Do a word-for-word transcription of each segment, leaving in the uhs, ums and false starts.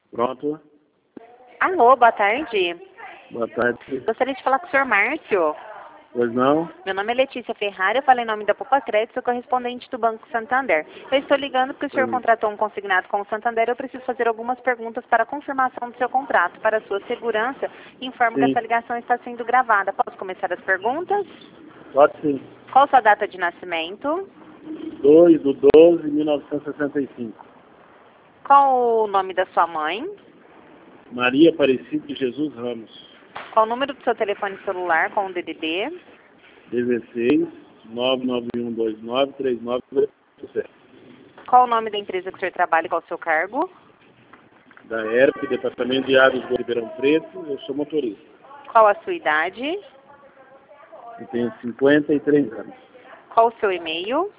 Pronto. Alô, boa tarde. Boa tarde. Gostaria de falar com o senhor Márcio. Pois não? Meu nome é Letícia Ferrari, eu falei em nome da Poupa Crédito, sou correspondente do Banco Santander. Eu estou ligando porque o senhor Pois. contratou um consignado com o Santander. Eu preciso fazer algumas perguntas para a confirmação do seu contrato. Para a sua segurança, informo que Sim. essa ligação está sendo gravada. Posso começar as perguntas? Pode sim. Qual a sua data de nascimento? dois de doze de mil novecentos e sessenta e cinco. Qual o nome da sua mãe? Maria Aparecida de Jesus Ramos. Qual o número do seu telefone celular com o D D D? dezesseis, nove nove um dois nove, três nove oito sete. Qual o nome da empresa que o senhor trabalha e qual o seu cargo? Da E R P, Departamento de Águas do Ribeirão Preto, eu sou motorista. Qual a sua idade? Eu tenho cinquenta e três anos. Qual o seu e-mail?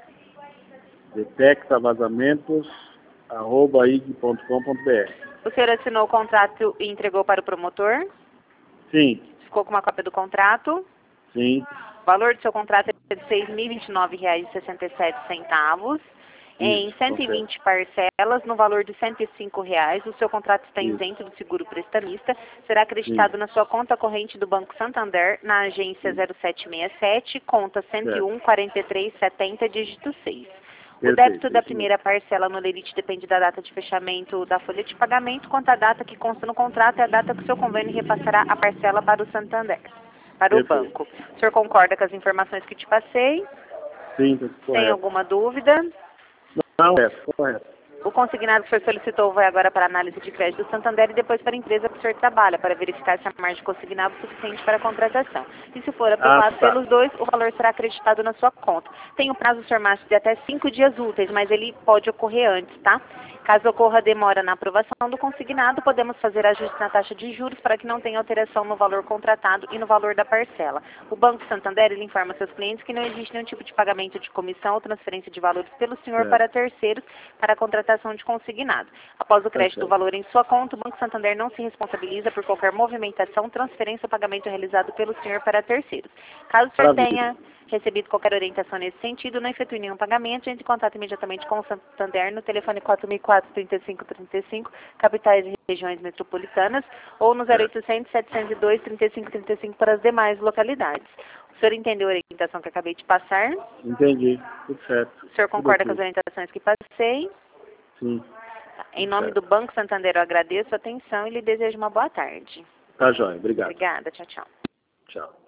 detecta vazamentos arroba ig ponto com ponto br. O senhor assinou o contrato e entregou para o promotor? Sim, Ficou com uma cópia do contrato? sim. O valor do seu contrato é de seis mil e vinte e nove reais e sessenta e sete centavos. Em Isso, cento e vinte parcelas, no valor de cento e cinco reais. O seu contrato está Isso. isento do seguro prestamista. Será acreditado Sim. na sua conta corrente do Banco Santander, na agência Sim. zero sete seis sete, conta cento e um, quarenta e três, setenta, dígito seis. O Perfeito, débito da isso primeira parcela no lerite depende da data de fechamento da folha de pagamento, quanto à data que consta no contrato é a data que o seu convênio repassará a parcela para o Santander, para o Perfeito. banco. O senhor concorda com as informações que te passei? Sim, tá Tem correto. alguma dúvida? Não, é correto. O consignado que o senhor solicitou vai agora para a análise de crédito do Santander e depois para a empresa que o senhor trabalha, para verificar se a margem consignada é suficiente para a contratação. E se for aprovado Ah, tá. pelos dois, o valor será acreditado na sua conta. Tem o prazo, senhor Márcio, de até cinco dias úteis, mas ele pode ocorrer antes, tá? Caso ocorra demora na aprovação do consignado, podemos fazer ajuste na taxa de juros para que não tenha alteração no valor contratado e no valor da parcela. O Banco Santander, ele informa seus clientes que não existe nenhum tipo de pagamento de comissão ou transferência de valores pelo senhor Certo. para terceiros para a contratação de consignado. Após o crédito do certo. valor em sua conta, o Banco Santander não se responsabiliza por qualquer movimentação, transferência ou pagamento realizado pelo senhor para terceiros. Caso o senhor Maravilha. tenha recebido qualquer orientação nesse sentido, não efetue nenhum pagamento, entre em contato imediatamente com o Santander no telefone quatro mil e quatro, trinta e cinco, trinta e cinco, capitais e regiões metropolitanas, ou no zero Certo. oitocentos, setecentos e dois, trinta e cinco, trinta e cinco para as demais localidades. O senhor entendeu a orientação que acabei de passar? Entendi. Tudo certo. O senhor Tudo concorda com as ok. orientações que passei? Sim. Em Tudo nome certo. do Banco Santander, eu agradeço a atenção e lhe desejo uma boa tarde. Tá, joia. Obrigado. Obrigada, tchau, tchau. Tchau.